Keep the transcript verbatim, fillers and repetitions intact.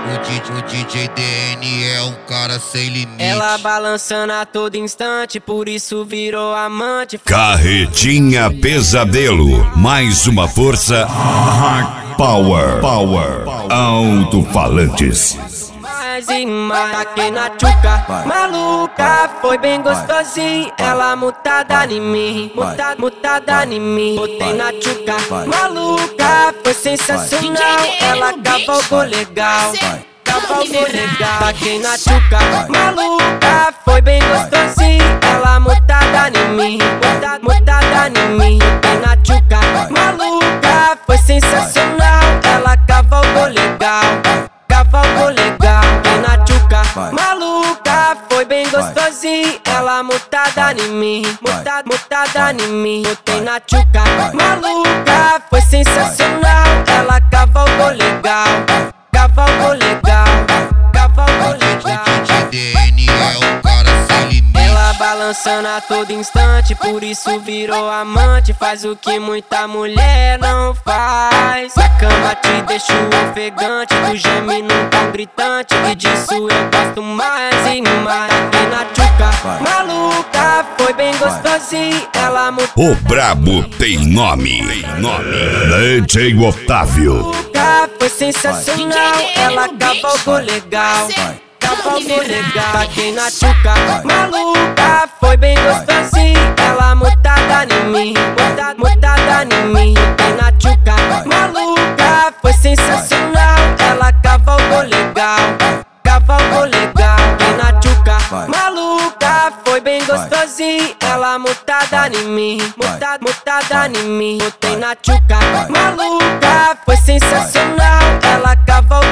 O D J, o D J D N é um cara sem limite. Ela balançando a todo instante, por isso virou amante. Carretinha Pesadelo, mais uma força. Power, Power, Alto-falantes. Mais e mais, taquei na tchuca, maluca, foi bem gostosinho. Ela mutada em mim, mutada, mutada em mim. Botei na tchuca, maluca, foi sensacional. Ela cavalgou legal, cavalgou legal. Taquei na tchuca, maluca, foi bem gostosinho. Ela mutada em mim, mutada, mutada em mim. Botei na tchuca, maluca, foi sensacional. Ela cavalgou legal, cavalgou legal. Na tchuca, maluca, foi bem gostosinho. Ela mutada em mim, mutada, mutada em mim. Botei na tchuca, maluca, foi sensacional. Ela cavalgou legal, cavalgou legal, cavalgou legal. O D J D N é um cara sem limite. Ela balançando a todo instante, por isso virou amante. Faz o que muita mulher não faz. Na cama te deixo ofegante, tu geme num tom gritante. E disso eu gosto mais e mais. Aqui na tchuca, maluca, foi bem gostosinho. Ela mutou. O brabo tem nome, tem nome. D J Otávio. Foi sensacional. Ela cavalgou legal, cavalgou legal. Taquei na tchuca, maluca, foi bem gostosinho. Ela mutada em mim, mutada, mutada em mim. Botei na tchuca, maluca, foi sensacional. Ela cavalgou legal, cavalgou legal. Botei na tchuca, maluca, foi bem gostosinho. Ela mutada em mim, mutada, mutada em mim. Botei na tchuca, maluca, foi sensacional. Ela cavalgou